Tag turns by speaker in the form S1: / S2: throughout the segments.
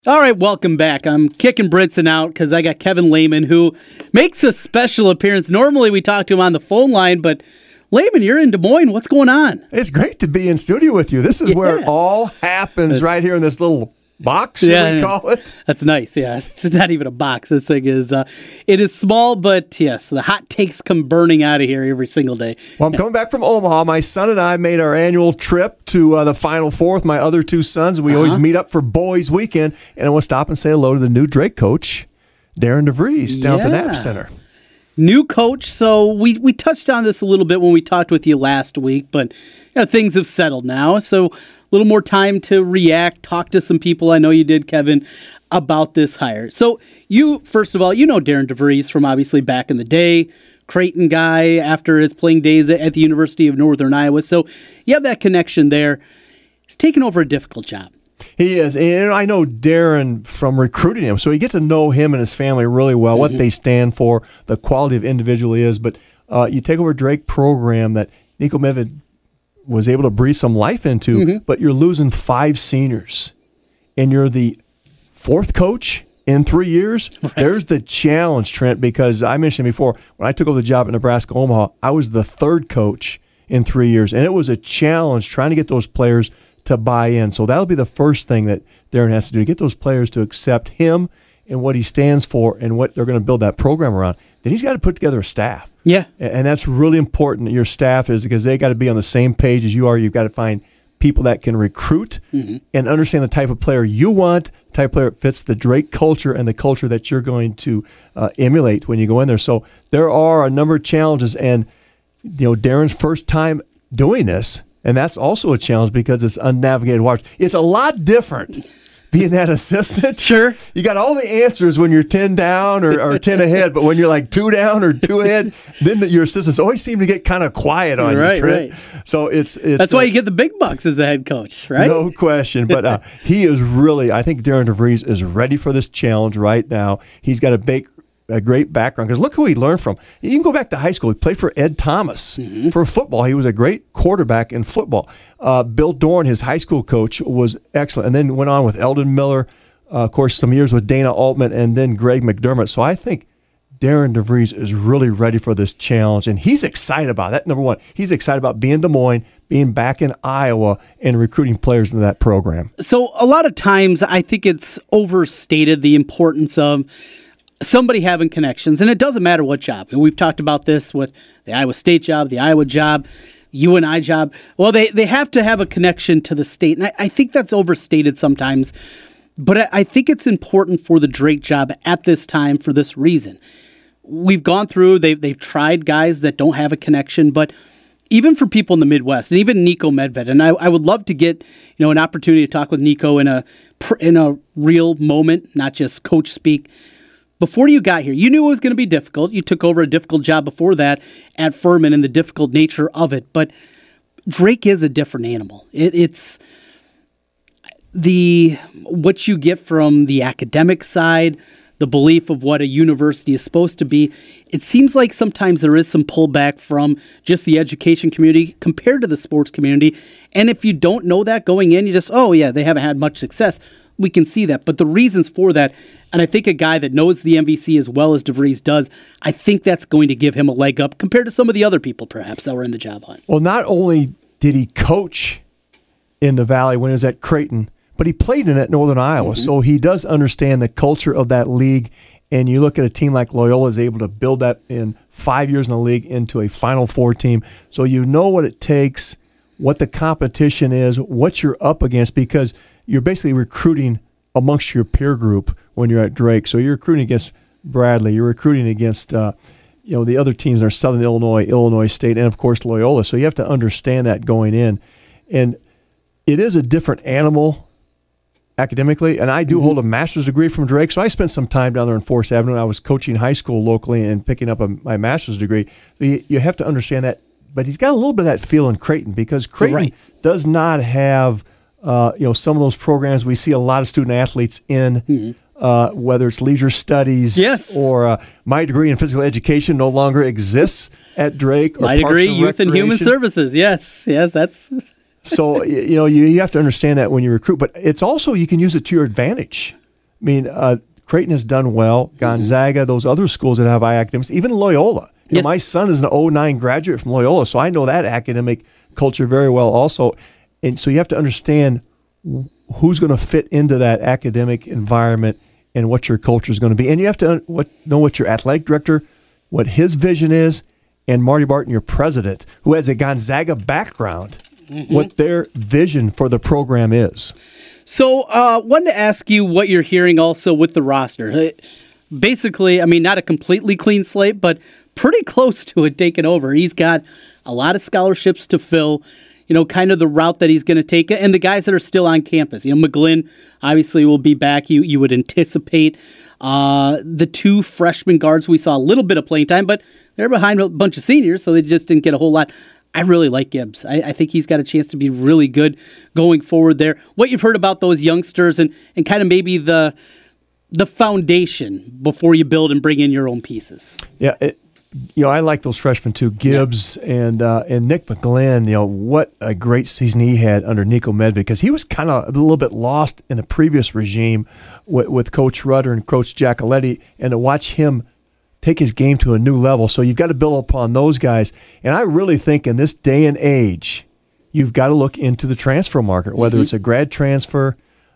S1: All right, welcome back. I'm kicking Brinson out because I got Kevin Lehman, who makes a special appearance. Normally we talk to him on the phone line, but Lehman, you're in Des Moines. What's going on?
S2: It's great to be in studio with you. This is where it all happens, right here in this little box, as we call it.
S1: That's nice, yeah. It's not even a box. This thing is, it is small, but yes, the hot takes come burning out of here every single day.
S2: Well, I'm coming back from Omaha. My son and I made our annual trip to the Final Four with my other two sons. We always meet up for Boys Weekend, and I want to stop and say hello to the new Drake coach, Darren DeVries, down at the Knapp Center.
S1: New coach, so we touched on this a little bit when we talked with you last week, but things have settled now, so a little more time to react, talk to some people. I know you did, Kevin, about this hire. So you, first of all, you know Darren DeVries from obviously back in the day, Creighton guy after his playing days at the University of Northern Iowa, so you have that connection there. He's taken over a difficult job.
S2: He is, and I know Darren from recruiting him, so you get to know him and his family really well, what they stand for, the quality of individual he is. But you take over a Drake program that Niko Medved was able to breathe some life into, but you're losing 5 seniors, and you're the 4th coach in 3 years. Right. There's the challenge, Trent, because I mentioned before, when I took over the job at Nebraska Omaha, I was the 3rd coach in 3 years, and it was a challenge trying to get those players to buy in. So that'll be the first thing that Darren has to do, to get those players to accept him and what he stands for and what they're going to build that program around. Then he's got to put together a staff.
S1: Yeah.
S2: And that's really important that your staff is, because they got to be on the same page as you are. You've got to find people that can recruit and understand the type of player you want, the type of player that fits the Drake culture and the culture that you're going to emulate when you go in there. So there are a number of challenges, and Darren's first time doing this, and that's also a challenge because it's unnavigated waters. It's a lot different being that assistant.
S1: Sure.
S2: You got all the answers when you're 10 down or 10 ahead, but when you're like 2 down or 2 ahead, then your assistants always seem to get kind of quiet on you, Trent. Right. So it's
S1: that's why you get the big bucks as the head coach, right?
S2: No question. But he is really, I think Darren DeVries is ready for this challenge right now. He's got a great background, because look who he learned from. You can go back to high school. He played for Ed Thomas for football. He was a great quarterback in football. Bill Dorn, his high school coach, was excellent, and then went on with Eldon Miller, of course, some years with Dana Altman, and then Greg McDermott. So I think Darren DeVries is really ready for this challenge, and he's excited about that. Number one, he's excited about being in Des Moines, being back in Iowa, and recruiting players into that program.
S1: So a lot of times I think it's overstated, the importance of somebody having connections, and it doesn't matter what job. And we've talked about this with the Iowa State job, the Iowa job, UNI job. Well, they have to have a connection to the state, and I think that's overstated sometimes. But I think it's important for the Drake job at this time for this reason. We've gone through, they've tried guys that don't have a connection, but even for people in the Midwest, and even Niko Medved, and I would love to get an opportunity to talk with Niko in a real moment, not just coach speak. Before you got here, you knew it was going to be difficult. You took over a difficult job before that at Furman and the difficult nature of it. But Drake is a different animal. It's what you get from the academic side, the belief of what a university is supposed to be. It seems like sometimes there is some pullback from just the education community compared to the sports community. And if you don't know that going in, you just, they haven't had much success. We can see that. But the reasons for that, and I think a guy that knows the MVC as well as DeVries does, I think that's going to give him a leg up compared to some of the other people perhaps that were in the job hunt.
S2: Well, not only did he coach in the Valley when he was at Creighton, but he played in it at Northern Iowa. So he does understand the culture of that league. And you look at a team like Loyola is able to build that in 5 years in the league into a Final Four team. So you know what it takes, what the competition is, what you're up against, because you're basically recruiting amongst your peer group when you're at Drake. So you're recruiting against Bradley. You're recruiting against the other teams are Southern Illinois, Illinois State, and, of course, Loyola. So you have to understand that going in. And it is a different animal academically, and I do hold a master's degree from Drake, so I spent some time down there in Forest Avenue. I was coaching high school locally and picking up my master's degree. So you have to understand that. But he's got a little bit of that feel in Creighton, because Creighton does not have some of those programs we see a lot of student athletes in, whether it's leisure studies or my degree in physical education no longer exists at Drake. Or
S1: my degree, youth and human services. Yes, that's...
S2: So, you have to understand that when you recruit. But it's also, you can use it to your advantage. I mean, Creighton has done well. Gonzaga, those other schools that have high academics, even Loyola. You know, my son is an 09 graduate from Loyola, so I know that academic culture very well also. And so you have to understand who's going to fit into that academic environment and what your culture is going to be. And you have to know what your athletic director, what his vision is, and Marty Barton, your president, who has a Gonzaga background, what their vision for the program is.
S1: So wanted to ask you what you're hearing also with the roster. Basically, I mean, not a completely clean slate, but pretty close to it taken over. He's got a lot of scholarships to fill, you know, kind of the route that he's going to take, and the guys that are still on campus. You know, McGlynn obviously will be back. You would anticipate. The two freshman guards, we saw a little bit of playing time, but they're behind a bunch of seniors, so they just didn't get a whole lot. I really like Gibbs. I think he's got a chance to be really good going forward there. What you've heard about those youngsters and kind of maybe the foundation before you build and bring in your own pieces.
S2: Yeah, you know, I like those freshmen too, Gibbs and Nick McGlynn. You know, what a great season he had under Niko Medved, because he was kind of a little bit lost in the previous regime with Coach Rudder and Coach Giacoletti, and to watch him take his game to a new level. So you've got to build upon those guys. And I really think in this day and age, you've got to look into the transfer market, whether it's a grad transfer,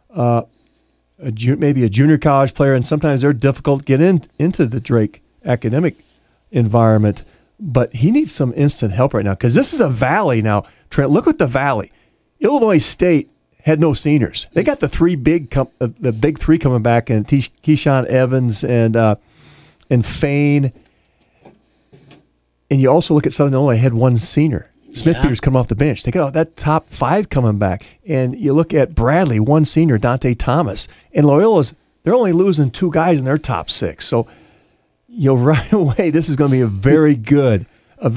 S2: maybe a junior college player, and sometimes they're difficult to get into the Drake academic environment. But he needs some instant help right now, because this is a Valley now. Trent, look at the Valley. Illinois State had no seniors. They got the big three coming back, and Keyshawn Evans and Fain. And you also look at Southern Illinois, had one senior. Smith Peters coming off the bench. They got that top five coming back. And you look at Bradley, one senior, Dante Thomas. And Loyola's, they're only losing two guys in their top six. So, you know, right away, this is going to be a very good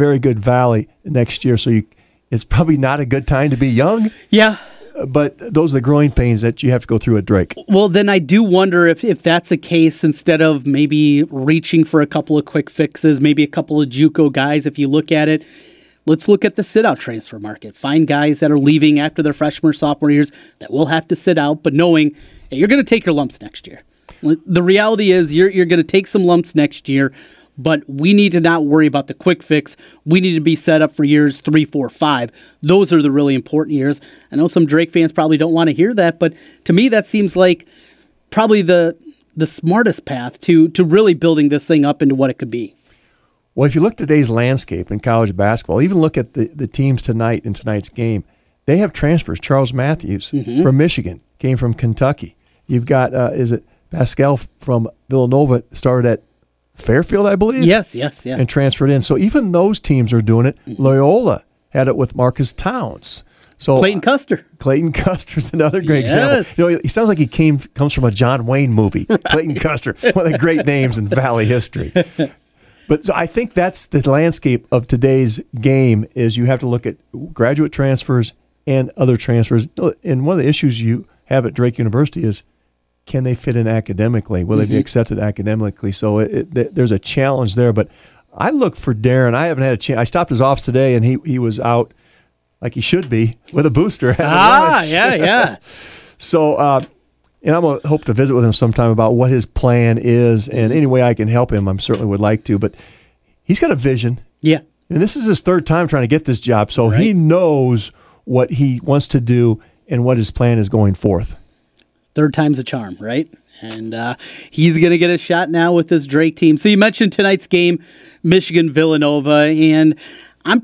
S2: Valley next year. So it's probably not a good time to be young.
S1: Yeah.
S2: But those are the growing pains that you have to go through at Drake.
S1: Well, then I do wonder if that's the case, instead of maybe reaching for a couple of quick fixes, maybe a couple of JUCO guys, if you look at it, let's look at the sit-out transfer market. Find guys that are leaving after their freshman or sophomore years that will have to sit out, but knowing hey, you're going to take your lumps next year. The reality is you're going to take some lumps next year, but we need to not worry about the quick fix. We need to be set up for years 3, 4, 5. Those are the really important years. I know some Drake fans probably don't want to hear that, but to me that seems like probably the smartest path to really building this thing up into what it could be.
S2: Well, if you look at today's landscape in college basketball, even look at the teams tonight in tonight's game, they have transfers. Charles Matthews from Michigan came from Kentucky. You've got, is it Pascal from Villanova, started at Fairfield, I believe?
S1: Yes, yeah.
S2: And transferred in. So even those teams are doing it. Loyola had it with Marcus Towns. So
S1: Clayton Custer.
S2: Clayton Custer's another great example. You know, he sounds like he comes from a John Wayne movie. Right. Clayton Custer, one of the great names in Valley history. But so I think that's the landscape of today's game, is you have to look at graduate transfers and other transfers. And one of the issues you have at Drake University is, can they fit in academically? Will they be accepted academically? So there's a challenge there. But I look for Darren. I haven't had a chance. I stopped his office today, and he was out like he should be with a booster.
S1: Yeah.
S2: So, and I'm going to hope to visit with him sometime about what his plan is, and any way I can help him, I certainly would like to. But he's got a vision.
S1: Yeah.
S2: And this is his third time trying to get this job, so he knows what he wants to do and what his plan is going forth.
S1: Third time's a charm, right? And he's going to get a shot now with this Drake team. So you mentioned tonight's game, Michigan-Villanova, and I'm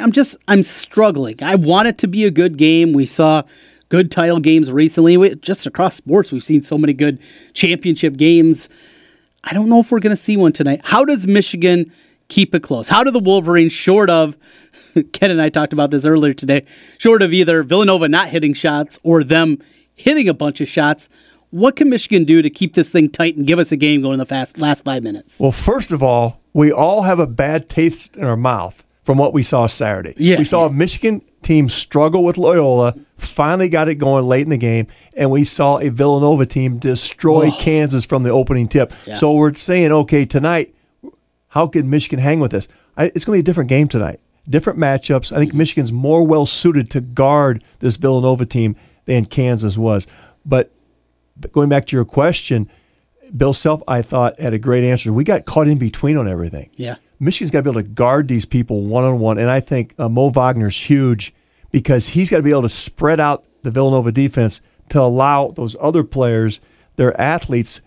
S1: struggling. I want it to be a good game. We saw good title games recently. Just across sports, we've seen so many good championship games. I don't know if we're going to see one tonight. How does Michigan keep it close? How do the Wolverines, short of, Ken and I talked about this earlier today, short of either Villanova not hitting shots or them hitting a bunch of shots, what can Michigan do to keep this thing tight and give us a game going in the last 5 minutes?
S2: Well, first of all, we all have a bad taste in our mouth from what we saw Saturday.
S1: Yeah,
S2: we saw a Michigan team struggle with Loyola, finally got it going late in the game, and we saw a Villanova team destroy Kansas from the opening tip. Yeah. So we're saying, okay, tonight, how can Michigan hang with this? It's going to be a different game tonight. Different matchups. I think Michigan's more well-suited to guard this Villanova team than Kansas was. But going back to your question, Bill Self, I thought, had a great answer. We got caught in between on everything.
S1: Yeah.
S2: Michigan's got to be able to guard these people one-on-one, and I think Mo Wagner's huge because he's got to be able to spread out the Villanova defense to allow those other players, their athletes,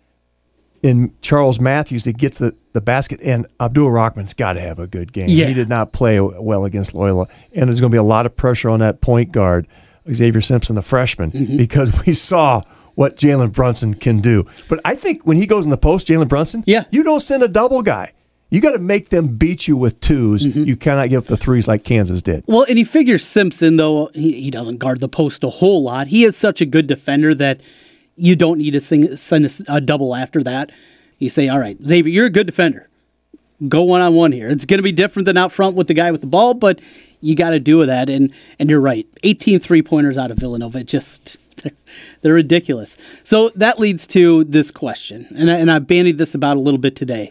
S2: in Charles Matthews to get to the basket. And Abdul Rahman's got to have a good game.
S1: Yeah.
S2: He did not play well against Loyola, and there's going to be a lot of pressure on that point guard, Xavier Simpson, the freshman, because we saw what Jalen Brunson can do. But I think when he goes in the post, Jalen Brunson, you don't send a double guy. You got to make them beat you with twos. You cannot give up the threes like Kansas did.
S1: Well, and you figure Simpson, though, he doesn't guard the post a whole lot. He is such a good defender that you don't need to send a double after that. You say, all right, Xavier, you're a good defender. Go one-on-one here. It's going to be different than out front with the guy with the ball, but you got to do that. And you're right. 18 three-pointers out of Villanova. They're ridiculous. So that leads to this question, and I bandied this about a little bit today.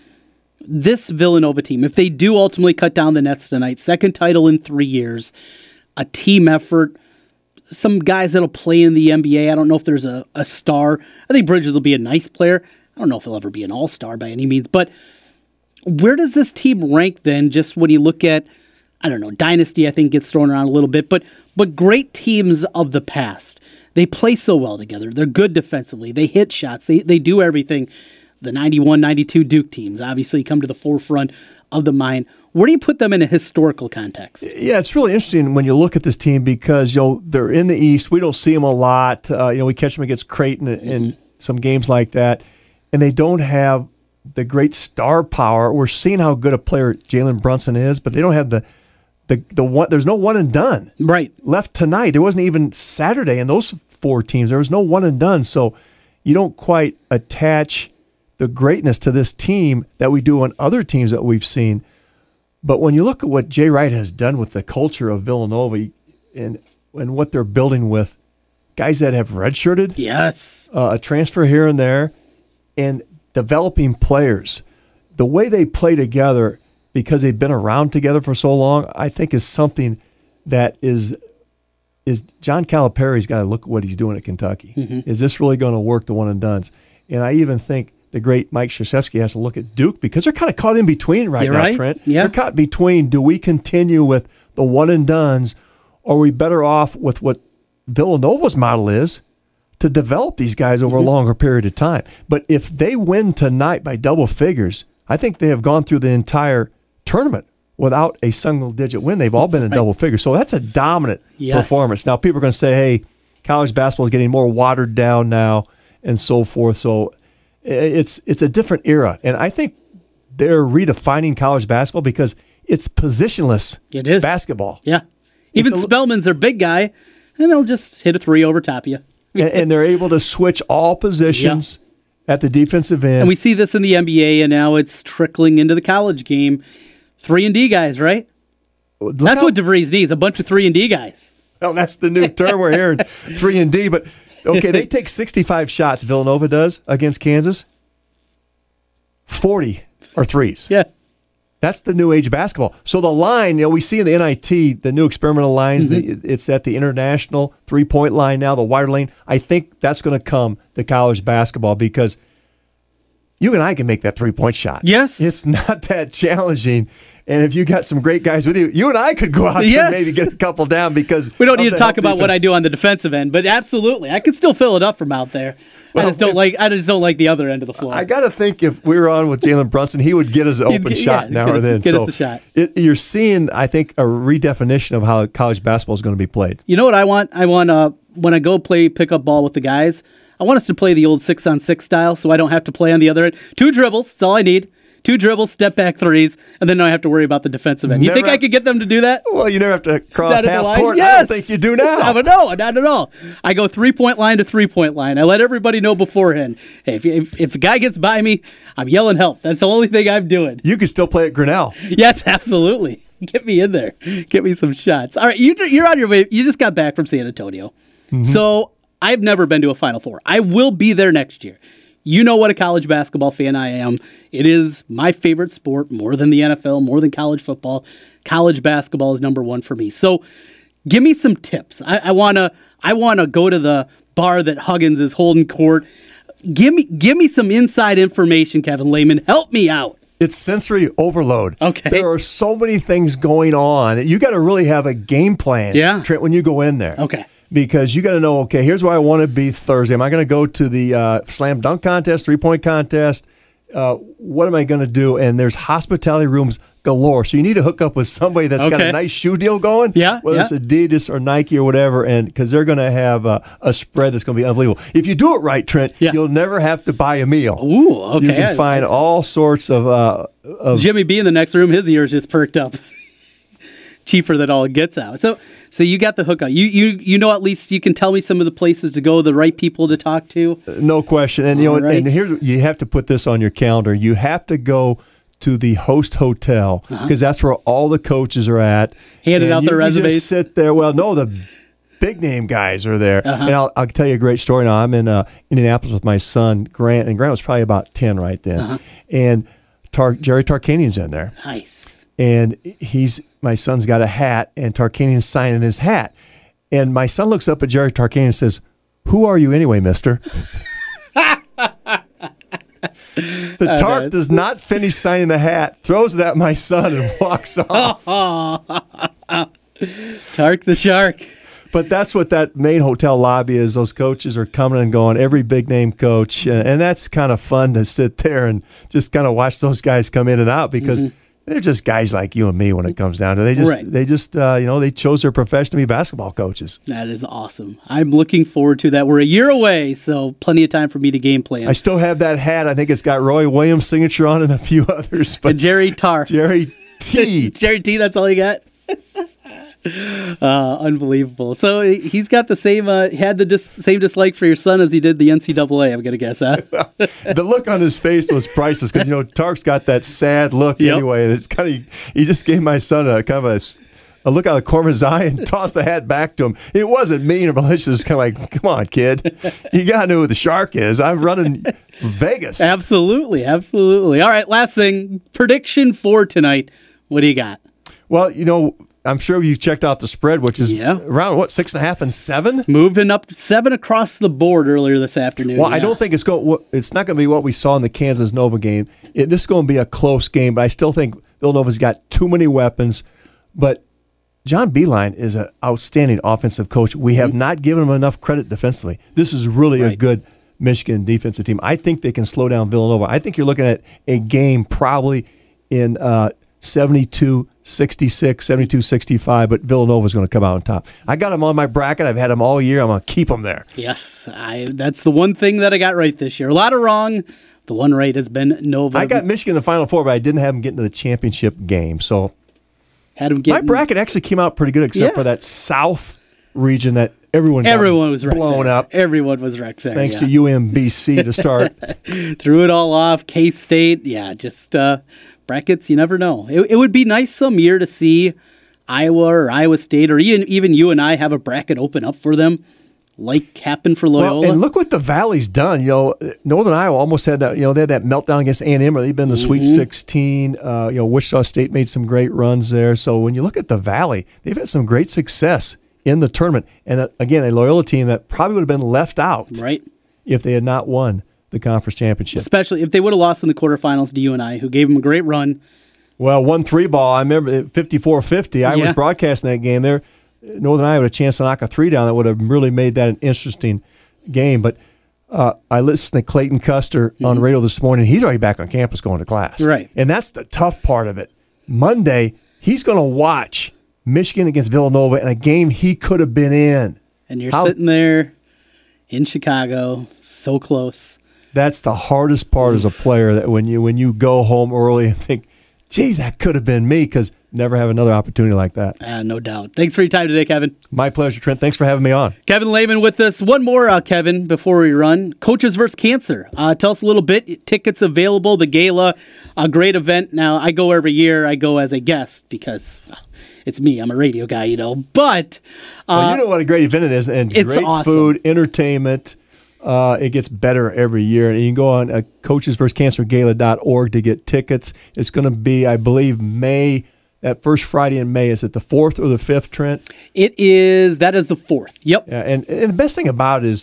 S1: This Villanova team, if they do ultimately cut down the nets tonight, second title in 3 years, a team effort, some guys that'll play in the NBA. I don't know if there's a star. I think Bridges will be a nice player. I don't know if he'll ever be an all-star by any means, but where does this team rank then, just when you look at, I don't know, Dynasty I think gets thrown around a little bit, but great teams of the past. They play so well together. They're good defensively. They hit shots. They do everything. The 91, 92 Duke teams obviously come to the forefront of the mind. Where do you put them in a historical context?
S2: Yeah, it's really interesting when you look at this team because they're in the East. We don't see them a lot. We catch them against Creighton in some games like that, and they don't have the great star power. We're seeing how good a player Jalen Brunson is, but they don't have the one. There's no one and done left tonight. There wasn't even Saturday in those four teams. There was no one and done, so you don't quite attach the greatness to this team that we do on other teams that we've seen. But when you look at what Jay Wright has done with the culture of Villanova and what they're building with guys that have redshirted, a transfer here and there, and developing players, the way they play together because they've been around together for so long, I think is something that is John Calipari's got to look at what he's doing at Kentucky. Is this really going to work, the one and dones? And I even think the great Mike Krzyzewski has to look at Duke because they're kind of caught in between now, Trent.
S1: Yeah.
S2: They're caught between, do we continue with the one and dones, or are we better off with what Villanova's model is to develop these guys over a longer period of time? But if they win tonight by double figures, I think they have gone through the entire tournament without a single-digit win. They've all been in double figures. So that's a dominant performance. Now, people are going to say, hey, college basketball is getting more watered down now and so forth. So it's a different era. And I think they're redefining college basketball because it's positionless basketball.
S1: Yeah. Even Spellman's their big guy, and they'll just hit a three over top of you.
S2: and they're able to switch all positions at the defensive end.
S1: And we see this in the NBA, and now it's trickling into the college game. 3-and-D guys, right? That's what DeVries needs, a bunch of 3-and-D guys.
S2: Well, that's the new term we're hearing, 3-and-D. But, okay, they take 65 shots, Villanova does, against Kansas. 40 are threes.
S1: Yeah.
S2: That's the new age of basketball. So the line, we see in the NIT, the new experimental lines, it's at the international three-point line now, the wider lane. I think that's going to come to college basketball because you and I can make that three-point shot.
S1: Yes.
S2: It's not that challenging. And if you got some great guys with you, you and I could go out there and maybe get a couple down because
S1: we don't need to talk about what I do on the defensive end, but absolutely, I could still fill it up from out there. Well, I just don't like the other end of the floor.
S2: I got to think if we were on with Jalen Brunson, he would get us an open shot now or then.
S1: Get us a shot.
S2: You're seeing, I think, a redefinition of how college basketball is going to be played.
S1: You know what I want? I want when I go play pickup ball with the guys, I want us to play the old 6-on-6 style, so I don't have to play on the other end. 2 dribbles, that's all I need. 2 dribbles, step back threes, and then I have to worry about the defensive end. You think I could get them to do that?
S2: Well, you never have to cross half court.
S1: Yes.
S2: I don't think you do now.
S1: No, not at all. I go 3-point line to 3-point line. I let everybody know beforehand. Hey, if the guy gets by me, I'm yelling help. That's the only thing I'm doing.
S2: You can still play at Grinnell.
S1: Yes, absolutely. Get me in there. Get me some shots. All right, you're on your way. You just got back from San Antonio. So I've never been to a Final Four. I will be there next year. You know what a college basketball fan I am. It is my favorite sport, more than the NFL, more than college football. College basketball is number one for me. So give me some tips. I wanna go to the bar that Huggins is holding court. Give me some inside information, Kevin Lehman. Help me out.
S2: It's sensory overload.
S1: Okay.
S2: There are so many things going on. You got to really have a game plan, Trent, when you go in there.
S1: Okay.
S2: Because you got to know, okay, here's where I want to be Thursday. Am I going to go to the slam dunk contest, 3-point contest? What am I going to do? And there's hospitality rooms galore. So you need to hook up with somebody that's got a nice shoe deal going, whether it's Adidas or Nike or whatever, and because they're going to have a spread that's going to be unbelievable. If you do it right, Trent, you'll never have to buy a meal.
S1: Ooh, okay.
S2: You can find all sorts of
S1: Jimmy B in the next room, his ears just perked up. Cheaper than all it gets out. So you got the hookup. You know, at least you can tell me some of the places to go, the right people to talk to.
S2: No question. And and here you have to put this on your calendar. You have to go to the host hotel because that's where all the coaches are at.
S1: Handing out their resumes.
S2: You just sit there. Well, no, the big name guys are there. And I'll tell you a great story now. I'm in Indianapolis with my son Grant, and Grant was probably about 10 right then. And Jerry Tarkanian's in there.
S1: Nice.
S2: And my son's got a hat, and Tarkanian's signing his hat. And my son looks up at Jerry Tarkanian and says, "Who are you anyway, mister?" The Tark does not finish signing the hat, throws it at my son, and walks off.
S1: Tark the Shark.
S2: But that's what that main hotel lobby is. Those coaches are coming and going, every big-name coach. And that's kind of fun to sit there and just kind of watch those guys come in and out because they're just guys like you and me when it comes down to it. They chose their profession to be basketball coaches.
S1: That is awesome. I'm looking forward to that. We're a year away, so plenty of time for me to game plan.
S2: I still have that hat. I think it's got Roy Williams' signature on it and a few others. But
S1: and Jerry Tarr.
S2: Jerry T.
S1: Jerry T, that's all you got? Unbelievable. So he's got the same same dislike for your son as he did the NCAA, I'm going to guess, huh?
S2: The look on his face was priceless because, Tark's got that sad look anyway. And it's kind of, he just gave my son a kind of a look out of the corner of his eye and tossed the hat back to him. It wasn't mean or malicious. It was kind of like, come on, kid. You got to know who the Shark is. I'm running Vegas.
S1: Absolutely. All right, last thing. Prediction for tonight. What do you got?
S2: Well, I'm sure you've checked out the spread, which is around, 6.5 and 7?
S1: Moving up 7 across the board earlier this afternoon.
S2: Well, I don't think it's not going to be what we saw in the Kansas-Nova game. This is going to be a close game, but I still think Villanova's got too many weapons. But John Beilein is an outstanding offensive coach. We have not given him enough credit defensively. This is really a good Michigan defensive team. I think they can slow down Villanova. I think you're looking at a game probably in 72-66, 72-65, but Villanova's going to come out on top. I got them on my bracket. I've had them all year. I'm going to keep them there.
S1: Yes, that's the one thing that I got right this year. A lot of wrong. The one right has been Nova.
S2: I got Michigan in the Final Four, but I didn't have them get into the championship game. So my bracket actually came out pretty good, except for that South region that everyone
S1: was
S2: blown up.
S1: Everyone was wrecked there.
S2: Thanks to UMBC to start.
S1: Threw it all off. K-State, just brackets, you never know. It would be nice some year to see Iowa or Iowa State or even you and I have a bracket open up for them, like happened for Loyola.
S2: Well, and look what the Valley's done. Northern Iowa almost had that. They had that meltdown against A&M, or they've been in the Sweet 16. Wichita State made some great runs there. So when you look at the Valley, they've had some great success in the tournament. And again, a Loyola team that probably would have been left out if they had not won the conference championship.
S1: Especially if they would have lost in the quarterfinals to UNI, who gave them a great run.
S2: Well, 1-3 ball. I remember 54-50. I was broadcasting that game there. Northern Iowa had a chance to knock a 3 down that would have really made that an interesting game. But I listened to Clayton Custer on radio this morning. He's already back on campus going to class.
S1: Right.
S2: And that's the tough part of it. Monday, he's going to watch Michigan against Villanova in a game he could have been in.
S1: And you're sitting there in Chicago, so close.
S2: That's the hardest part as a player, that when you go home early and think, geez, that could have been me, because never have another opportunity like that.
S1: No doubt. Thanks for your time today, Kevin.
S2: My pleasure, Trent. Thanks for having me on.
S1: Kevin Lehman with us. One more, Kevin, before we run. Coaches vs. Cancer. Tell us a little bit. Tickets available. The gala, a great event. Now, I go every year. I go as a guest because it's me. I'm a radio guy, But
S2: you know what a great event it is, and great awesome food, entertainment. It gets better every year. And you can go on coachesvscancergala.org to get tickets. It's going to be, I believe, May, that first Friday in May. Is it the 4th or the 5th, Trent?
S1: That is the 4th. Yep.
S2: Yeah, and the best thing about it is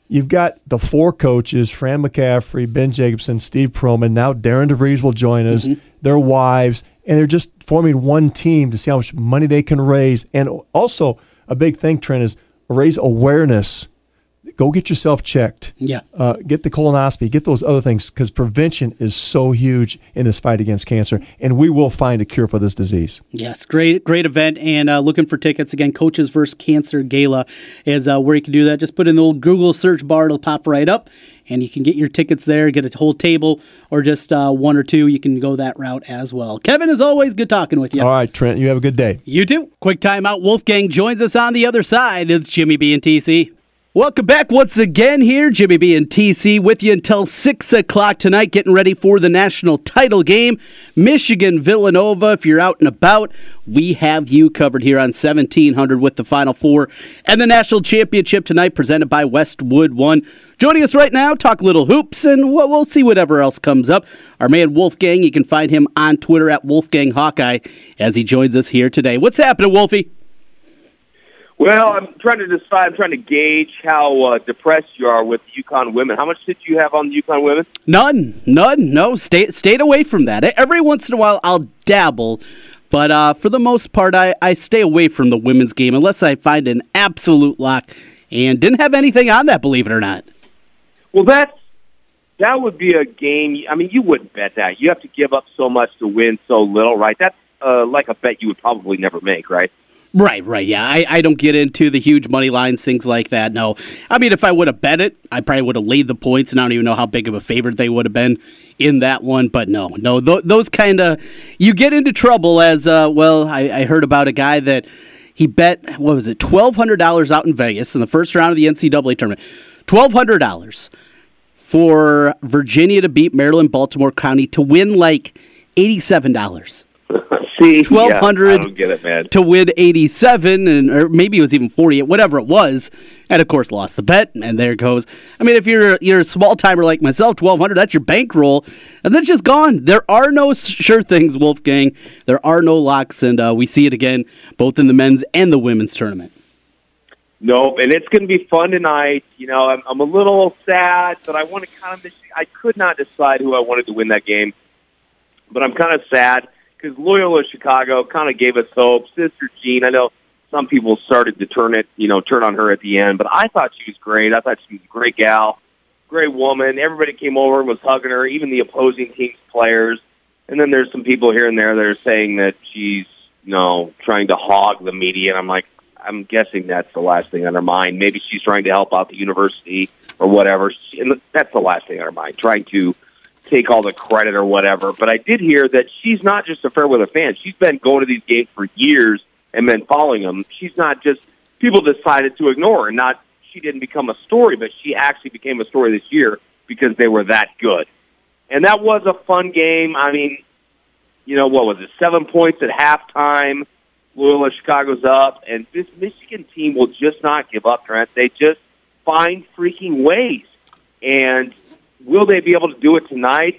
S2: you've got the 4 coaches, Fran McCaffrey, Ben Jacobson, Steve Perlman. Now Darren DeVries will join us, their wives, and they're just forming one team to see how much money they can raise. And also a big thing, Trent, is raise awareness. Go get yourself checked.
S1: Yeah.
S2: Get the colonoscopy. Get those other things, because prevention is so huge in this fight against cancer, and we will find a cure for this disease.
S1: Yes, great event, and looking for tickets. Again, Coaches vs. Cancer Gala is where you can do that. Just put in the old Google search bar. It'll pop right up, and you can get your tickets there, get a whole table, or just one or two. You can go that route as well. Kevin, as always, good talking with you.
S2: All right, Trent, you have a good day.
S1: You too. Quick timeout. Wolfgang joins us on the other side. It's Jimmy B and TC. Welcome back once again here. Jimmy B and TC with you until 6 o'clock tonight, getting ready for the national title game. Michigan-Villanova, if you're out and about, we have you covered here on 1700 with the Final Four and the national championship tonight presented by Westwood One. Joining us right now, talk little hoops, and we'll see whatever else comes up. Our man Wolfgang, you can find him on Twitter at Wolfgang Hawkeye as he joins us here today. What's happening, Wolfie?
S3: Well, I'm trying to gauge how depressed you are with the UConn women. How much did you have on the UConn women?
S1: None. No, stayed away from that. Every once in a while, I'll dabble, but for the most part, I stay away from the women's game unless I find an absolute lock, and didn't have anything on that, believe it or not.
S3: Well, that would be a game. I mean, you wouldn't bet that. You have to give up so much to win so little, right? That's like a bet you would probably never make, right?
S1: Right, yeah. I don't get into the huge money lines, things like that, no. I mean, if I would have bet it, I probably would have laid the points, and I don't even know how big of a favorite they would have been in that one, but no, those kind of, you get into trouble as, I heard about a guy that he bet, $1,200 out in Vegas in the first round of the NCAA tournament. $1,200 for Virginia to beat Maryland, Baltimore County to win like $87.
S3: See,
S1: $1,200
S3: I don't get it, man.
S1: to win 87, or maybe it was even 48, whatever it was, and of course lost the bet, and there it goes. I mean, if you're a small timer like myself, $1,200, that's your bankroll, and that's just gone. There are no sure things, Wolfgang. There are no locks, and we see it again both in the men's and the women's tournament.
S3: Nope, and it's going to be fun tonight. You know, I'm a little sad, but I want to kind of I could not decide who I wanted to win that game, but I'm kind of sad because Loyola Chicago kind of gave us hope. Sister Jean, I know some people started to turn on her at the end, but I thought she was great. I thought she was a great gal, great woman. Everybody came over and was hugging her, even the opposing team's players. And then there's some people here and there that are saying that she's, trying to hog the media, and I'm guessing that's the last thing on her mind. Maybe she's trying to help out the university or whatever. And that's the last thing on her mind, trying to take all the credit or whatever. But I did hear that she's not just a Fairweather fan. She's been going to these games for years and been following them. She's not just people decided to ignore her. She didn't become a story, but she actually became a story this year because they were that good. And that was a fun game. I mean, what was it? 7 points at halftime. Loyola Chicago's up, and this Michigan team will just not give up, Trent. They just find freaking ways. And will they be able to do it tonight?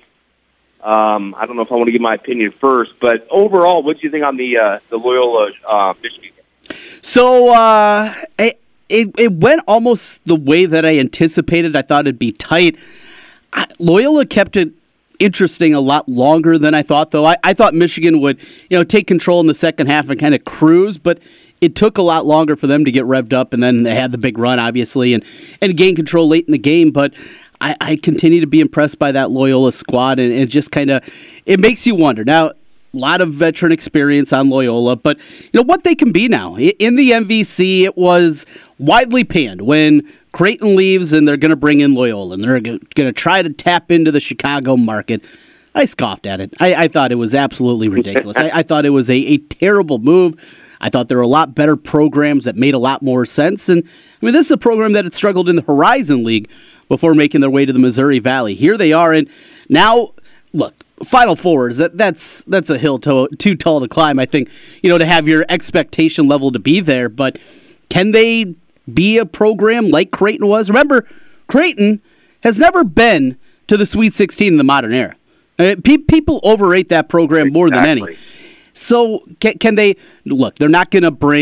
S3: I don't know if I want to give my opinion first, but overall, what do you think on the Loyola Michigan game?
S1: So it went almost the way that I anticipated. I thought it'd be tight. Loyola kept it interesting a lot longer than I thought, though. I thought Michigan would, take control in the second half and kind of cruise, but it took a lot longer for them to get revved up, and then they had the big run, obviously, and gain control late in the game. But I continue to be impressed by that Loyola squad, and it just kind of, it makes you wonder. Now, a lot of veteran experience on Loyola, but what they can be now. In the MVC, it was widely panned when Creighton leaves and they're going to bring in Loyola, and they're going to try to tap into the Chicago market. I scoffed at it. I thought it was absolutely ridiculous. I thought it was a terrible move. I thought there were a lot better programs that made a lot more sense. And I mean, this is a program that had struggled in the Horizon League before making their way to the Missouri Valley. Here they are, and now, look, Final Fours, that's a hill too tall to climb, I think, to have your expectation level to be there. But can they be a program like Creighton was? Remember, Creighton has never been to the Sweet 16 in the modern era. People overrate that program more than any. So can they look? They're not going to bring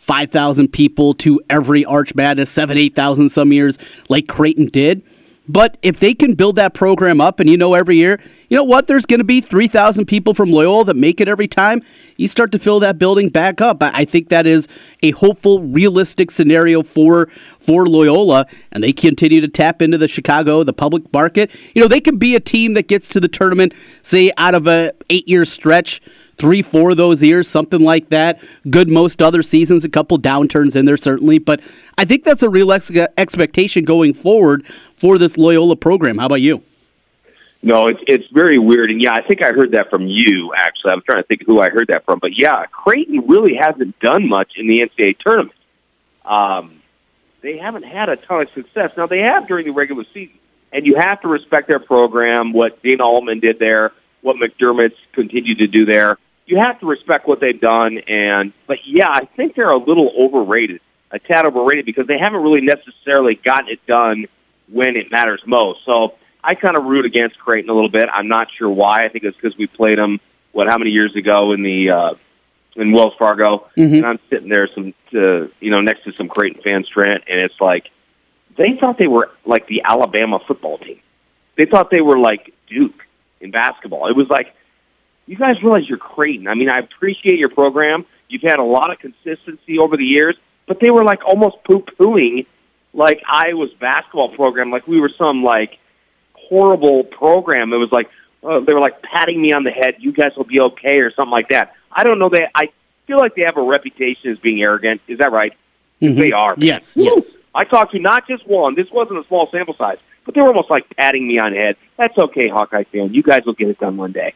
S1: 5,000 people to every Arch Madness, 7,000, 8,000 some years, like Creighton did. But if they can build that program up, and every year, you know what, there's going to be 3,000 people from Loyola that make it every time, you start to fill that building back up. I think that is a hopeful, realistic scenario for Loyola, and they continue to tap into the Chicago, the public market. They could be a team that gets to the tournament, say, out of a 8-year stretch, 3-4 of those years, something like that. Good most other seasons, a couple downturns in there certainly, but I think that's a real expectation going forward for this Loyola program. How about you?
S3: No, it's very weird, and I think I heard that from you, actually. I'm trying to think of who I heard that from, but Creighton really hasn't done much in the NCAA tournament. They haven't had a ton of success. Now, they have during the regular season, and you have to respect their program, what Dana Altman did there, what McDermott's continued to do there. You have to respect what they've done, but I think they're a little overrated, a tad overrated, because they haven't really necessarily gotten it done when it matters most. So I kind of root against Creighton a little bit. I'm not sure why. I think it's because we played them, how many years ago in the in Wells Fargo, and I'm sitting there next to some Creighton fans, Trent, and it's like they thought they were like the Alabama football team. They thought they were like Duke in basketball. It was like, you guys realize you're Creighton. I mean, I appreciate your program. You've had a lot of consistency over the years, but they were like almost poo-pooing like Iowa's basketball program, like we were some like horrible program. It was like, they were like patting me on the head, you guys will be okay, or something like that. I don't know. I feel like they have a reputation as being arrogant. Is that right? They are. Man.
S1: Yes.
S3: I talked to not just one. This wasn't a small sample size, but they were almost like patting me on the head. That's okay, Hawkeye fan. You guys will get it done one day.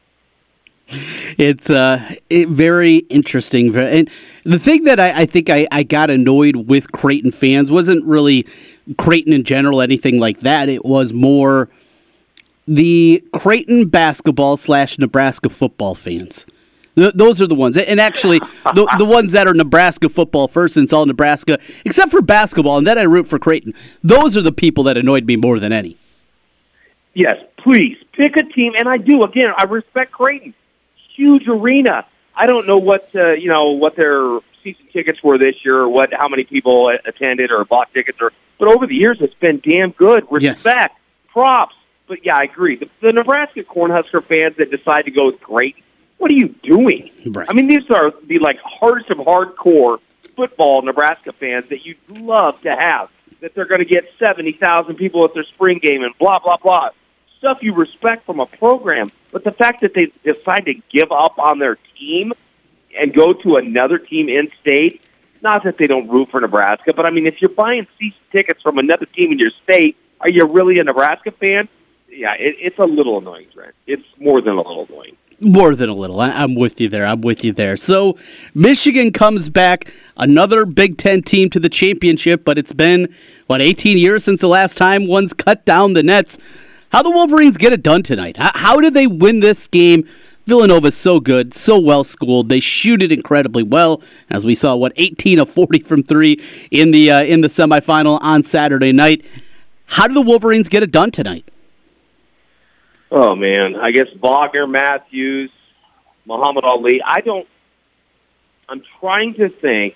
S1: It's very interesting. And the thing that I think I got annoyed with Creighton fans wasn't really Creighton in general, anything like that. It was more the Creighton basketball / Nebraska football fans. Those are the ones. And actually, the ones that are Nebraska football first, and it's all Nebraska, except for basketball, and then I root for Creighton. Those are the people that annoyed me more than any.
S3: Yes, please, pick a team, and I do. Again, I respect Creighton. Huge arena. I don't know what their season tickets were this year, or how many people attended or bought tickets, but over the years it's been damn good. Respect, props. But I agree. The Nebraska Cornhusker fans that decide to go with Creighton, what are you doing?
S1: Right.
S3: I mean, these are the hardest of hardcore football Nebraska fans that you'd love to have. That they're going to get 70,000 people at their spring game and blah blah blah. Stuff you respect from a program, but the fact that they decide to give up on their team and go to another team in state, not that they don't root for Nebraska, but I mean, if you're buying season tickets from another team in your state, are you really a Nebraska fan? Yeah, it's a little annoying, Trent. It's more than a little annoying.
S1: More than a little. I'm with you there. So Michigan comes back, another Big Ten team to the championship, but it's been, 18 years since the last time one's cut down the nets. How the Wolverines get it done tonight? How did they win this game? Villanova's so good, so well-schooled. They shoot it incredibly well, as we saw, 18 of 40 from three in the semifinal on Saturday night. How did the Wolverines get it done tonight?
S3: Oh, man. I guess Wagner, Matthews, Muhammad Ali. I'm trying to think,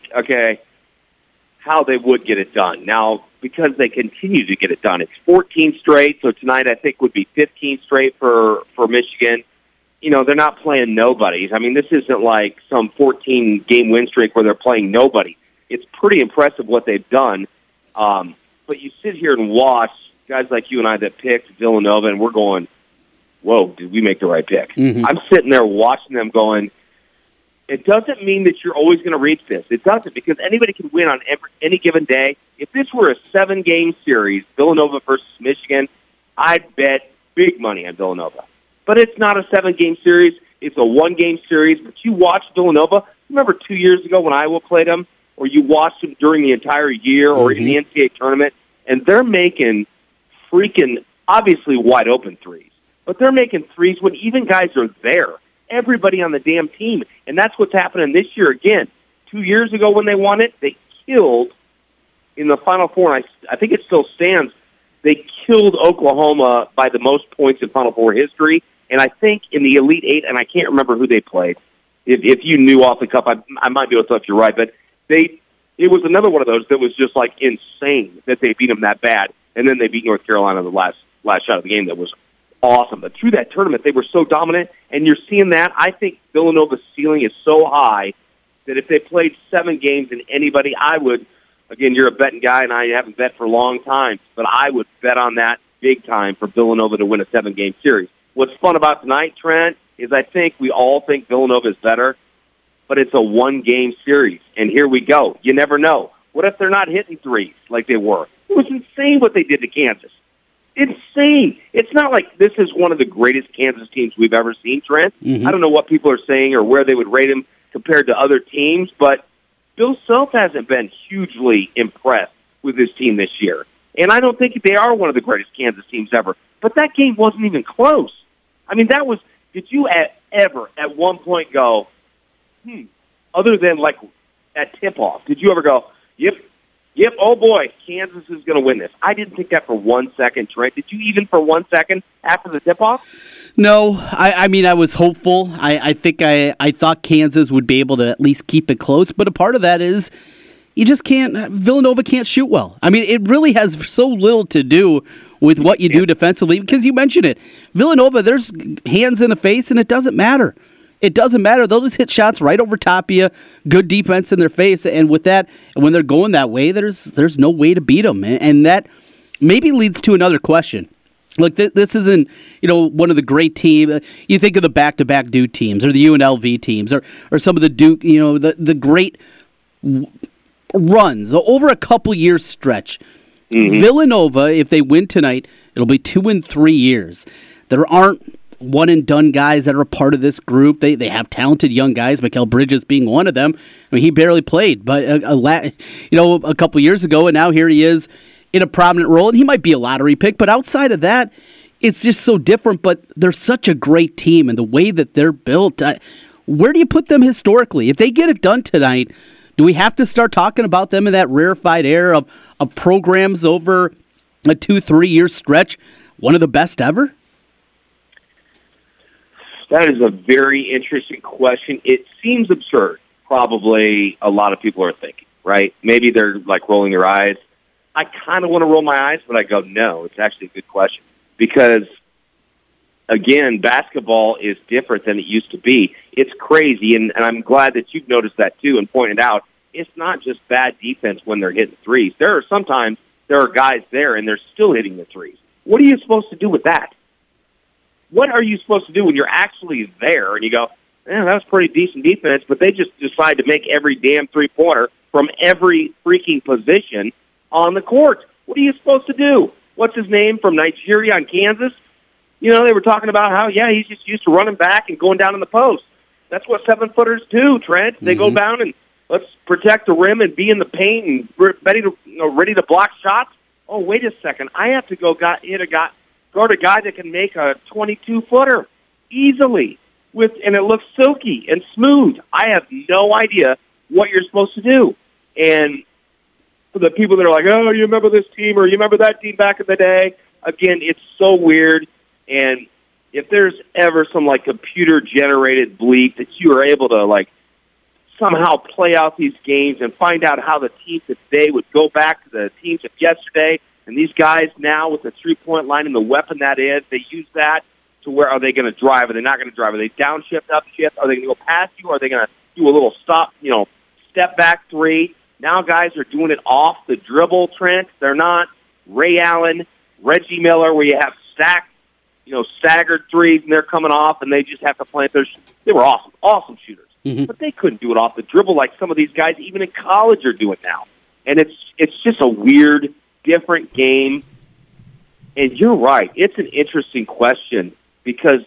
S3: how they would get it done. Now, because they continue to get it done. It's 14 straight, so tonight I think would be 15 straight for Michigan. They're not playing nobodies. I mean, this isn't like some 14-game win streak where they're playing nobody. It's pretty impressive what they've done. But you sit here and watch guys like you and I that picked Villanova, and we're going, whoa, did we make the right pick? Mm-hmm. I'm sitting there watching them going, it doesn't mean that you're always going to reach this. It doesn't, because anybody can win on any given day. If this were a 7-game series, Villanova versus Michigan, I'd bet big money on Villanova. But it's not a 7-game series. It's a 1-game series. But you watch Villanova. Remember 2 years ago when Iowa played them, or you watched them during the entire year or in the NCAA tournament, and they're making freaking obviously wide open threes. But they're making threes when even guys are there. Everybody on the damn team. And that's what's happening this year again. 2 years ago when they won it, they killed in the Final Four, and I think it still stands. They killed Oklahoma by the most points in Final Four history. And I think in the Elite Eight, and I can't remember who they played. If you knew off the cuff, I might be able to tell if you're right, but it was another one of those that was just like insane that they beat them that bad, and then they beat North Carolina the last shot of the game. That was awesome. But through that tournament, they were so dominant, and you're seeing that. I think Villanova's ceiling is so high that if they played 7 games in anybody, I would. Again, you're a betting guy, and I haven't bet for a long time, but I would bet on that big time for Villanova to win a 7-game series. What's fun about tonight, Trent, is I think we all think Villanova is better, but it's a 1-game series, and here we go. You never know. What if they're not hitting threes like they were? It was insane what they did to Kansas. Insane. It's not like this is one of the greatest Kansas teams we've ever seen, Trent.
S1: Mm-hmm.
S3: I don't know what people are saying or where they would rate them compared to other teams, but Bill Self hasn't been hugely impressed with his team this year. And I don't think they are one of the greatest Kansas teams ever. But that game wasn't even close. I mean, that was, did you ever at one point go, other than like at tip-off, did you ever go, yep, oh boy, Kansas is going to win this? I didn't think that for 1 second, Trent. Did you even for 1 second after the tip-off?
S1: No, I mean, I was hopeful. I think I thought Kansas would be able to at least keep it close, but a part of that is you just can't, Villanova can't shoot well. I mean, it really has so little to do with what you do defensively, because you mentioned it. Villanova, there's hands in the face, and it doesn't matter. It doesn't matter. They'll just hit shots right over top of you, good defense in their face, and with that, when they're going that way, there's no way to beat them, and that maybe leads to another question. Look, this isn't, one of the great teams. You think of the back-to-back Duke teams or the UNLV teams or some of the Duke, the great runs over a couple years stretch. Mm-hmm. Villanova, if they win tonight, it'll be 2 in 3 years. There aren't one-and-done guys that are a part of this group. They have talented young guys, Mikal Bridges being one of them. I mean, he barely played, but a couple years ago, and now here he is in a prominent role, and he might be a lottery pick, but outside of that, it's just so different. But they're such a great team, and the way that they're built, where do you put them historically? If they get it done tonight, do we have to start talking about them in that rarefied air of programs over a 2-3 year stretch, one of the best ever?
S3: That is a very interesting question. It seems absurd. Probably a lot of people are thinking, right? Maybe they're like rolling their eyes. I kind of want to roll my eyes, but I go, no, it's actually a good question. Because, again, basketball is different than it used to be. It's crazy, and I'm glad that you've noticed that too and pointed out it's not just bad defense when they're hitting threes. Sometimes there are guys there, and they're still hitting the threes. What are you supposed to do with that? What are you supposed to do when you're actually there and you go, that was pretty decent defense, but they just decide to make every damn three-pointer from every freaking position on the court? What are you supposed to do? What's his name from Nigeria on Kansas? They were talking about how, he's just used to running back and going down in the post. That's what 7-footers do, Trent. They go down and let's protect the rim and be in the paint and ready to block shots. Oh, wait a second. I have to go guard a guy that can make a 22-footer easily and it looks silky and smooth. I have no idea what you're supposed to do. And for the people that are like, oh, you remember this team or you remember that team back in the day, again, it's so weird. And if there's ever some like computer-generated bleep that you are able to like somehow play out these games and find out how the teams today would go back to the teams of yesterday, and these guys now with the three-point line and the weapon that is, they use that to where are they going to drive? Are they not going to drive? Are they downshift, upshift? Are they going to go past you? Are they going to do a little step back three? Now guys are doing it off the dribble, Trent. They're not Ray Allen, Reggie Miller, where you have staggered threes, and they're coming off, and they just have to plant their. They were awesome shooters, but they couldn't do it off the dribble like some of these guys, even in college, are doing now. And it's just a weird, different game. And you're right; it's an interesting question because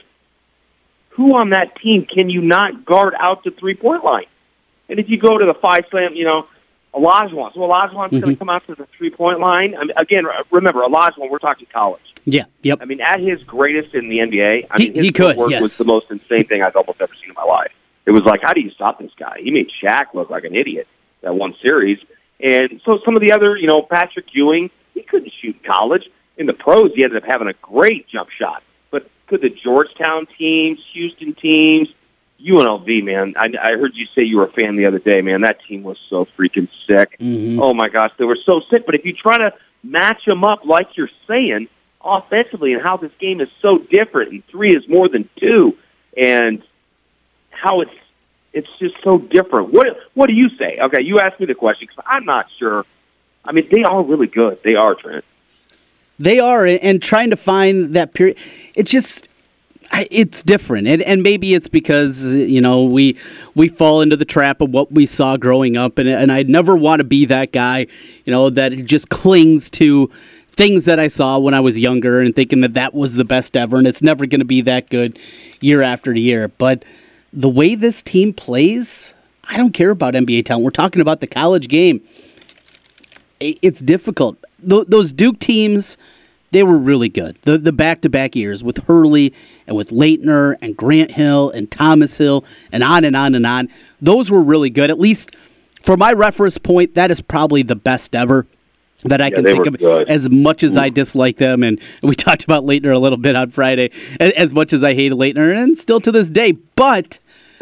S3: who on that team can you not guard out the 3-point line? And if you go to the 5-slam, Olajuwon. So Olajuwon's going to come out to the 3-point line. I mean, again, remember, Olajuwon, we're talking college.
S1: Yeah, yep.
S3: I mean, at his greatest in the NBA, his footwork was the most insane thing I've almost ever seen in my life. It was like, how do you stop this guy? He made Shaq look like an idiot that one series. And so some of the other, Patrick Ewing, he couldn't shoot in college. In the pros, he ended up having a great jump shot. But could the Georgetown teams, Houston teams, UNLV, man, I heard you say you were a fan the other day, man. That team was so freaking sick.
S1: Mm-hmm.
S3: Oh, my gosh, they were so sick. But if you try to match them up like you're saying, offensively, and how this game is so different, and 3 is more than 2, and how it's just so different. What do you say? Okay, you asked me the question because I'm not sure. I mean, they are really good. They are, Trent.
S1: They are, and trying to find that period, it's different, and maybe it's because we fall into the trap of what we saw growing up, and I'd never want to be that guy, that just clings to things that I saw when I was younger and thinking that was the best ever, and it's never going to be that good year after year. But the way this team plays, I don't care about NBA talent. We're talking about the college game. It's difficult. Those Duke teams, they were really good. The back-to-back years with Hurley and with Leitner and Grant Hill and Thomas Hill and on and on and on. Those were really good. At least for my reference point, that is probably the best ever that I can think of.
S3: Good.
S1: As much as I dislike them, and we talked about Leitner a little bit on Friday, as much as I hated Leitner, and still to this day. But,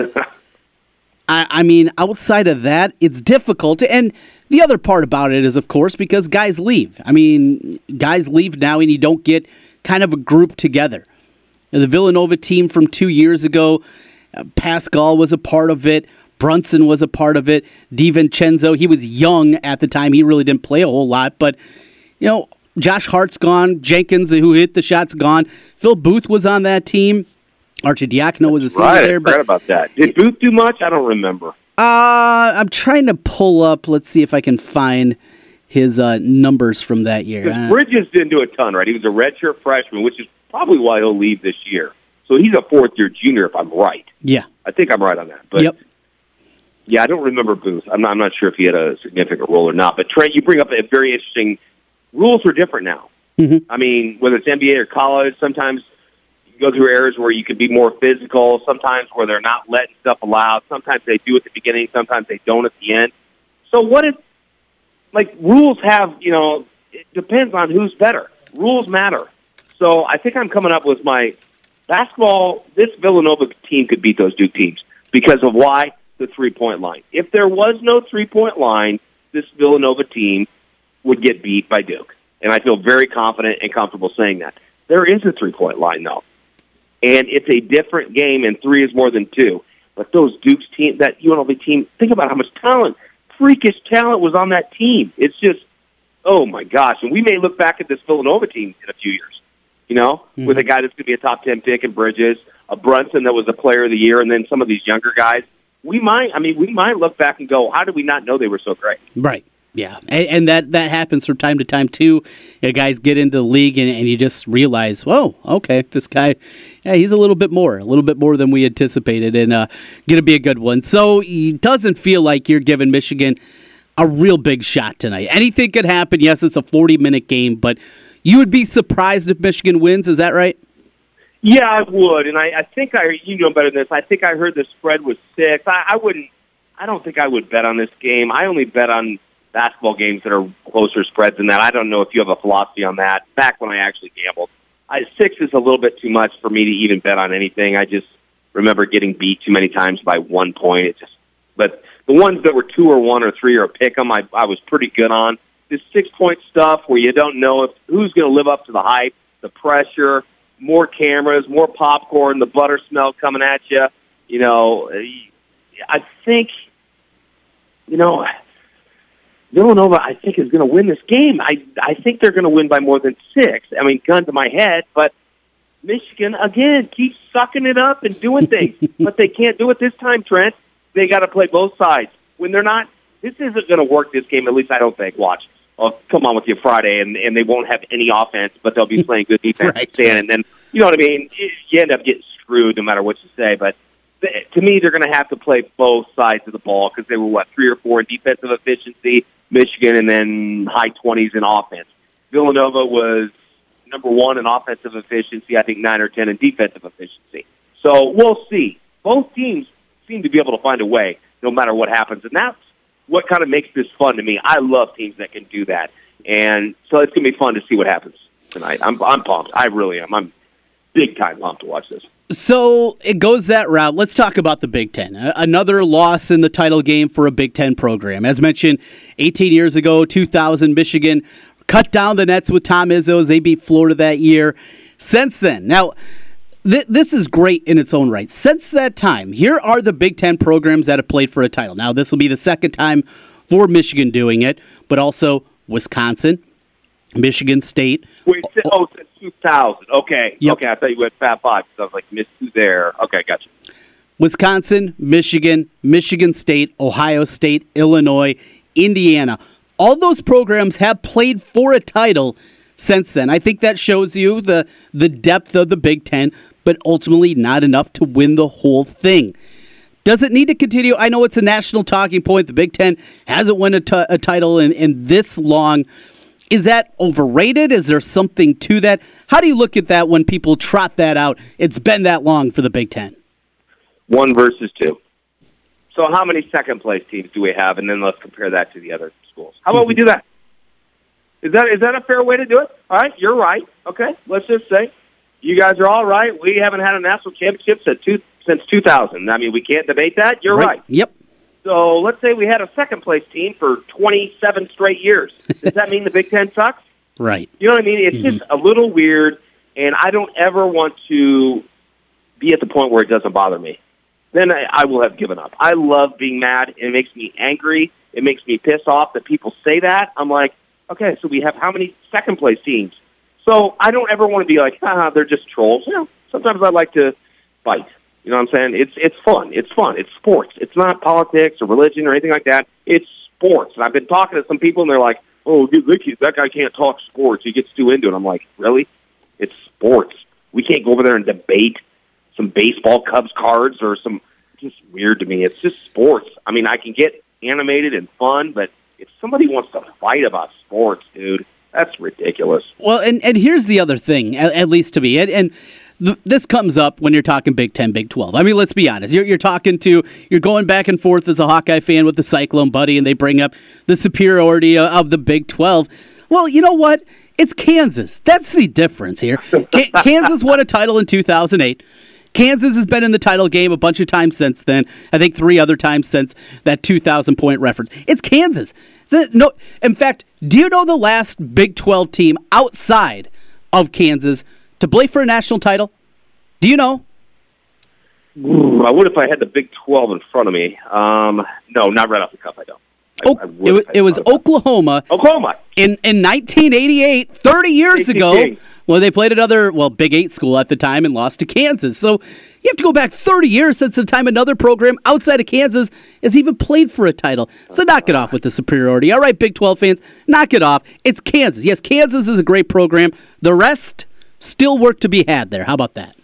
S1: I mean, outside of that, it's difficult. And the other part about it is, of course, because guys leave. I mean, guys leave now, and you don't get kind of a group together. The Villanova team from 2 years ago, Pascal was a part of it. Brunson was a part of it. DiVincenzo, he was young at the time. He really didn't play a whole lot. But, Josh Hart's gone. Jenkins, who hit the shot's gone. Phil Booth was on that team. Arcidiacono was a senior there.
S3: I forgot about that. Did Booth do much? I don't remember.
S1: I'm trying to pull up. Let's see if I can find his numbers from that year.
S3: Bridges didn't do a ton, right? He was a redshirt freshman, which is probably why he'll leave this year. So he's a fourth-year junior, if I'm right.
S1: Yeah.
S3: I think I'm right on that. But
S1: yep.
S3: Yeah, I don't remember Booth. I'm not sure if he had a significant role or not. But, Trent, you bring up a very interesting – rules are different now.
S1: Mm-hmm.
S3: I mean, whether it's NBA or college, sometimes you go through eras where you can be more physical, sometimes where they're not letting stuff allowed. Sometimes they do at the beginning, sometimes they don't at the end. So what if – like, rules have, it depends on who's better. Rules matter. So I think I'm coming up with my basketball – this Villanova team could beat those Duke teams because of why? The three-point line. If there was no three-point line, this Villanova team would get beat by Duke. And I feel very confident and comfortable saying that. There is a three-point line, though. And it's a different game, and 3 is more than 2. But those Duke's team, that UNLV team, think about how much talent, freakish talent was on that team. It's just, oh, my gosh. And we may look back at this Villanova team in a few years, with a guy that's going to be a top 10 pick in Bridges, a Brunson that was a player of the year, and then some of these younger guys. We might look back and go, how did we not know they were so great?
S1: Right. Yeah. And that happens from time to time, too. Guys get into the league and you just realize, whoa, okay, this guy, he's a little bit more than we anticipated, and going to be a good one. So it doesn't feel like you're giving Michigan a real big shot tonight. Anything could happen. Yes, it's a 40-minute game, but you would be surprised if Michigan wins. Is that right?
S3: Yeah, I would, and I think you know better than this. I think I heard the spread was 6. I don't think I would bet on this game. I only bet on basketball games that are closer spreads than that. I don't know if you have a philosophy on that. Back when I actually gambled, 6 is a little bit too much for me to even bet on anything. I just remember getting beat too many times by 1 point. But the ones that were 2 or 1 or 3 or pick 'em, I was pretty good on. This 6-point stuff where you don't know who's going to live up to the hype, the pressure. More cameras, more popcorn, the butter smell coming at you. I think, Villanova, I think, is going to win this game. I think they're going to win by more than 6. I mean, gun to my head, but Michigan, again, keeps sucking it up and doing things. But they can't do it this time, Trent. They got to play both sides. When they're not, this isn't going to work this game, at least I don't think. Watch. I'll come on with you Friday, and they won't have any offense, but they'll be playing good defense.
S1: Right.
S3: And then, you know what I mean? You end up getting screwed no matter what you say. But to me, they're going to have to play both sides of the ball because they were, 3 or 4 in defensive efficiency, Michigan, and then high 20s in offense. Villanova was number 1 in offensive efficiency, I think 9 or 10 in defensive efficiency. So we'll see. Both teams seem to be able to find a way no matter what happens, and that's what kind of makes this fun to me. I love teams that can do that. And so it's going to be fun to see what happens tonight. I'm pumped. I really am. big time pumped to watch this.
S1: So it goes that route. Let's talk about the Big Ten. Another loss in the title game for a Big Ten program. As mentioned, 18 years ago, 2000, Michigan cut down the nets with Tom Izzo as they beat Florida that year. Since then, now, this is great in its own right. Since that time, here are the Big Ten programs that have played for a title. Now, this will be the second time for Michigan doing it, but also Wisconsin, Michigan State.
S3: Wait, since 2000. Okay.
S1: Yep.
S3: Okay, I thought you went Fat Five, because I was like, missed you there. Okay, gotcha.
S1: Wisconsin, Michigan, Michigan State, Ohio State, Illinois, Indiana. All those programs have played for a title since then. I think that shows you the depth of the Big Ten, but ultimately not enough to win the whole thing. Does it need to continue? I know it's a national talking point. The Big Ten hasn't won a title in this long. Is that overrated? Is there something to that? How do you look at that when people trot that out? It's been that long for the Big Ten.
S3: 1 versus 2. So how many second-place teams do we have? And then let's compare that to the other schools. How about we do that? Is that a fair way to do it? All right, you're right. Okay, let's just say you guys are all right. We haven't had a national championship since 2000. I mean, we can't debate that. You're right.
S1: Yep.
S3: So let's say we had a second-place team for 27 straight years. Does that mean the Big Ten sucks?
S1: Right.
S3: You know what I mean? It's just a little weird, and I don't ever want to be at the point where it doesn't bother me. Then I will have given up. I love being mad. It makes me angry. It makes me pissed off that people say that. I'm like, okay, so we have how many second-place teams? So I don't ever want to be like, they're just trolls. You know, sometimes I like to bite. You know what I'm saying? It's fun. It's fun. It's sports. It's not politics or religion or anything like that. It's sports. And I've been talking to some people, and they're like, oh, that guy can't talk sports. He gets too into it. I'm like, really? It's sports. We can't go over there and debate some baseball Cubs cards or some just weird to me. It's just sports. I mean, I can get animated and fun, but if somebody wants to fight about sports, dude, that's ridiculous.
S1: Well, and here's the other thing, at least to me, and this comes up when you're talking Big 10, Big 12. I mean, let's be honest. You're going back and forth as a Hawkeye fan with the Cyclone buddy, and they bring up the superiority of the Big 12. Well, you know what? It's Kansas. That's the difference here. Kansas won a title in 2008. Kansas has been in the title game a bunch of times since then. I think 3 other times since that 2,000-point reference. It's Kansas. No, in fact, do you know the last Big 12 team outside of Kansas to play for a national title? Do you know?
S3: I would if I had the Big 12 in front of me. No, not right off the cuff, I don't.
S1: It was Oklahoma.
S3: Oklahoma.
S1: In 1988, 30 years ago, well, they played another, Big 8 school at the time and lost to Kansas. So you have to go back 30 years since the time another program outside of Kansas has even played for a title. So knock it off with the superiority. All right, Big 12 fans, knock it off. It's Kansas. Yes, Kansas is a great program. The rest, still work to be had there. How about that?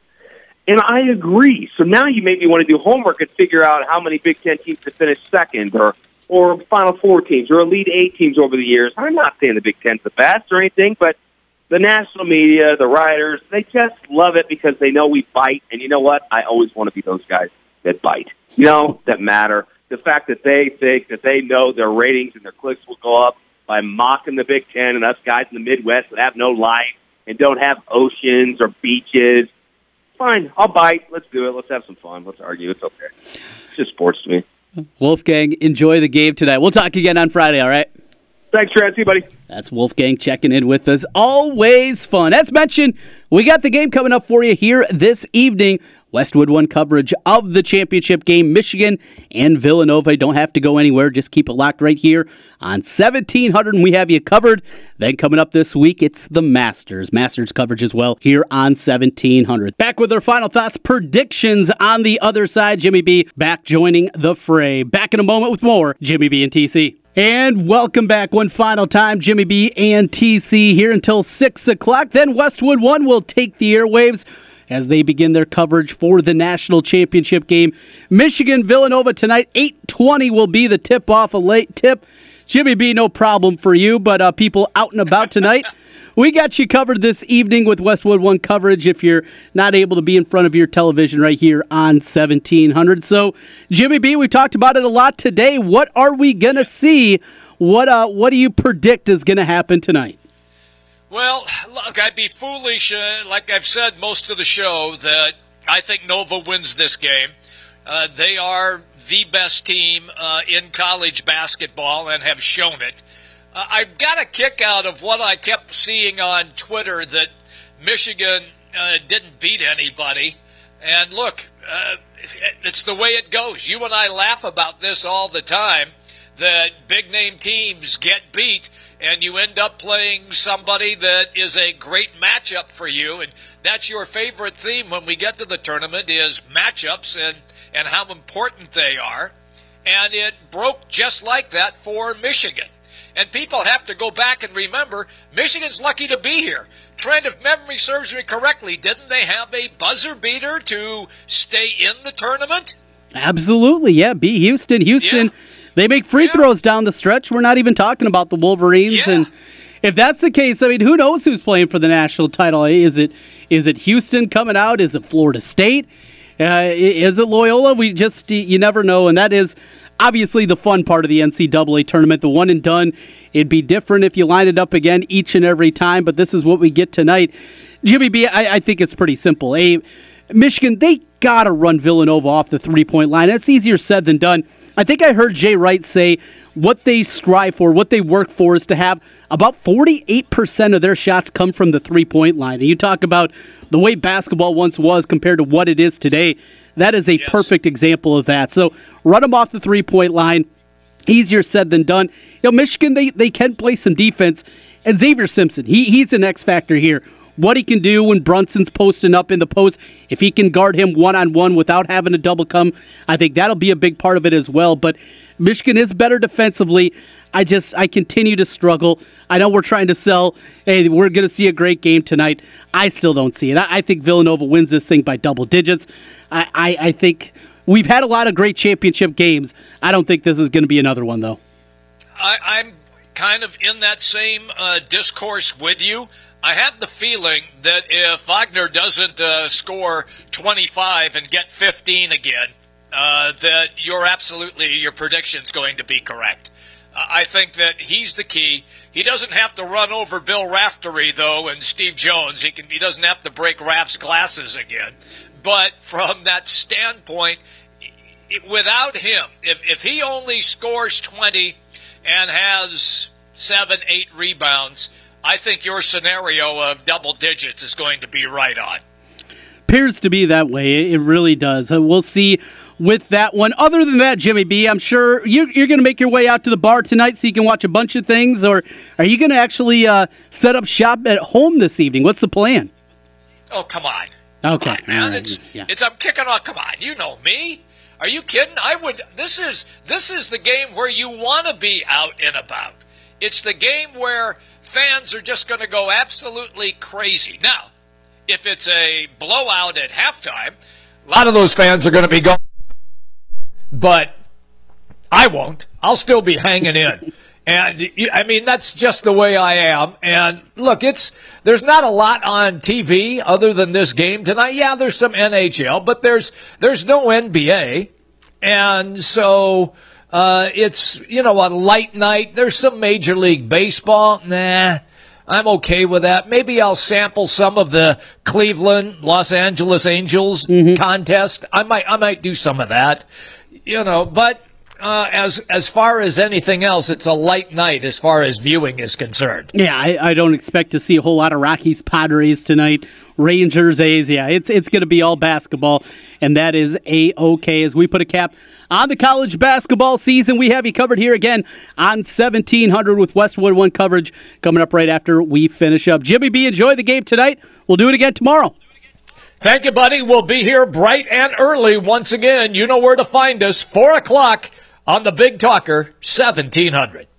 S3: And I agree. So now you make me want to do homework and figure out how many Big Ten teams have finished second or Final Four teams or Elite Eight teams over the years. I'm not saying the Big Ten's the best or anything, but the national media, the writers, they just love it because they know we bite. And you know what? I always want to be those guys that bite, that matter. The fact that they think that they know their ratings and their clicks will go up by mocking the Big Ten and us guys in the Midwest that have no life and don't have oceans or beaches. Fine, I'll bite. Let's do it. Let's have some fun. Let's argue. It's okay. It's just sports to me.
S1: Wolfgang, enjoy the game tonight. We'll talk again on Friday, all right?
S3: Thanks, Trent. See you, buddy.
S1: That's Wolfgang checking in with us. Always fun. As mentioned, we got the game coming up for you here this evening. Westwood One coverage of the championship game. Michigan and Villanova. Don't have to go anywhere. Just keep it locked right here on 1700, and we have you covered. Then coming up this week, it's the Masters. Masters coverage as well here on 1700. Back with our final thoughts, predictions on the other side. Jimmy B back joining the fray. Back in a moment with more Jimmy B and TC. And welcome back one final time, Jimmy B and TC here until 6 o'clock. Then Westwood One will take the airwaves as they begin their coverage for the national championship game. Michigan-Villanova tonight, 8:20 will be the tip-off, a late tip. Jimmy B, no problem for you, but people out and about tonight, we got you covered this evening with Westwood One coverage if you're not able to be in front of your television right here on 1700. So, Jimmy B, we talked about it a lot today. What are we going to see? What do you predict is going to happen tonight?
S4: Well, look, I'd be foolish, like I've said most of the show, that I think Nova wins this game. They are the best team in college basketball and have shown it. I got a kick out of what I kept seeing on Twitter, that Michigan didn't beat anybody. And look, it's the way it goes. You and I laugh about this all the time, that big-name teams get beat, and you end up playing somebody that is a great matchup for you. And that's your favorite theme when we get to the tournament, is matchups and how important they are. And it broke just like that for Michigan. And people have to go back and remember, Michigan's lucky to be here. Trent, if memory serves me correctly, didn't they have a buzzer beater to stay in the tournament?
S1: Absolutely, yeah. Beat Houston.
S4: Yeah.
S1: They make free throws down the stretch. We're not even talking about the Wolverines.
S4: Yeah.
S1: And if that's the case, I mean, who knows who's playing for the national title? Is it Houston coming out? Is it Florida State? Is it Loyola? You never know. And that is obviously the fun part of the NCAA tournament, the one and done. It'd be different if you line it up again each and every time, but this is what we get tonight. Jimmy B, I think it's pretty simple. Michigan, they got to run Villanova off the three-point line. It's easier said than done. I think I heard Jay Wright say what they strive for, what they work for, is to have about 48% of their shots come from the three-point line. And you talk about the way basketball once was compared to what it is today. That is a perfect example of that. So run them off the three-point line. Easier said than done. Michigan, they can play some defense. And Xavier Simpson, he's an X factor here. What he can do when Brunson's posting up in the post, if he can guard him one-on-one without having a double come, I think that'll be a big part of it as well. But Michigan is better defensively. I continue to struggle. I know we're trying to sell, hey, we're going to see a great game tonight. I still don't see it. I think Villanova wins this thing by double digits. I think we've had a lot of great championship games. I don't think this is going to be another one, though.
S4: I'm kind of in that same discourse with you. I have the feeling that if Wagner doesn't score 25 and get 15 again, that your prediction's going to be correct. I think that he's the key. He doesn't have to run over Bill Raftery, though, and Steve Jones. He doesn't have to break Raf's glasses again. But from that standpoint, without him, if he only scores 20 and has 7-8 rebounds, I think your scenario of double digits is going to be right on.
S1: Appears to be that way. It really does. We'll see with that one. Other than that, Jimmy B, I'm sure you're going to make your way out to the bar tonight so you can watch a bunch of things, or are you going to actually set up shop at home this evening? What's the plan?
S4: Oh, come on.
S1: Okay.
S4: Come on, man.
S1: Right.
S4: I'm kicking off. Come on. You know me. Are you kidding? This is the game where you want to be out and about. It's the game where fans are just going to go absolutely crazy. Now, if it's a blowout at halftime, a lot of those fans are going to be going, but I won't. I'll still be hanging in. And, I mean, that's just the way I am. And, look, there's not a lot on TV other than this game tonight. Yeah, there's some NHL, but there's no NBA. And so it's, a light night. There's some Major League Baseball. Nah, I'm okay with that. Maybe I'll sample some of the Cleveland, Los Angeles Angels contest. I might do some of that, but as far as anything else, it's a light night as far as viewing is concerned.
S1: Yeah, I don't expect to see a whole lot of Rockies Padres tonight. Rangers A's, yeah, it's going to be all basketball, and that is A-OK. As we put a cap on the college basketball season, we have you covered here again on 1700 with Westwood One coverage coming up right after we finish up. Jimmy B, enjoy the game tonight. We'll do it again tomorrow.
S4: Thank you, buddy. We'll be here bright and early once again. You know where to find us, 4 o'clock on the Big Talker, 1700.